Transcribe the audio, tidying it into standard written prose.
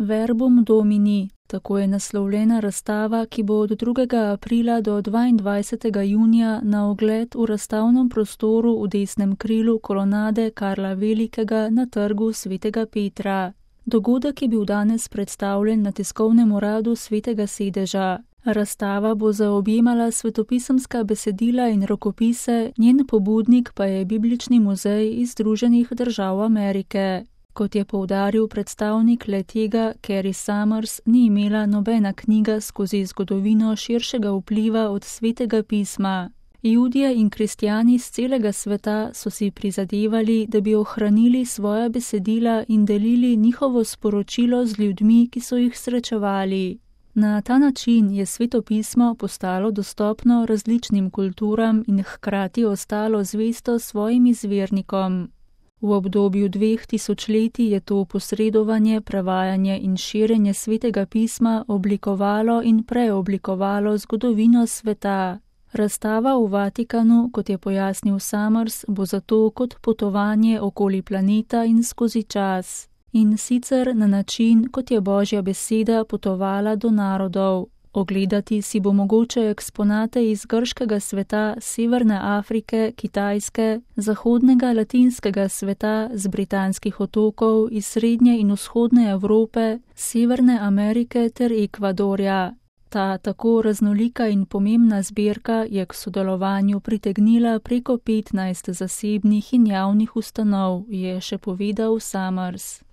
Verbum Domini, tako je naslovljena razstava, ki bo od 2. aprila do 22. junija na ogled v razstavnem prostoru v desnem krilu kolonade Karla Velikega na trgu Svetega Petra. Dogodek je bil danes predstavljen na tiskovnem uradu Svetega sedeža. Razstava bo zaobjemala svetopisemska besedila in rokopise, njen pobudnik pa je Biblični muzej iz Združenih držav Amerike. Kot je poudaril predstavnik le-tega, Kerry Summers, ni imela nobena knjiga skozi zgodovino širšega vpliva od Svetega pisma. Judje in kristjani z celega sveta so si prizadevali, da bi ohranili svoja besedila in delili njihovo sporočilo z ljudmi, ki so jih srečevali. Na ta način je Sveto pismo postalo dostopno različnim kulturam in hkrati ostalo zvesto svojim izvirnikom. V obdobju 2 tisočletij je to posredovanje, prevajanje in širjenje Svetega pisma oblikovalo in preoblikovalo zgodovino sveta. Razstava v Vatikanu, kot je pojasnil Summers, bo zato kot potovanje okoli planeta in skozi čas. In sicer na način, kot je Božja beseda potovala do narodov. Ogledati si bo mogoče eksponate iz grškega sveta, Severne Afrike, Kitajske, zahodnega latinskega sveta, z britanskih otokov, iz srednje in vzhodne Evrope, Severne Amerike ter Ekvadorja. Ta tako raznolika in pomembna zbirka je k sodelovanju pritegnila preko 15 zasebnih in javnih ustanov, je še povedal Summers.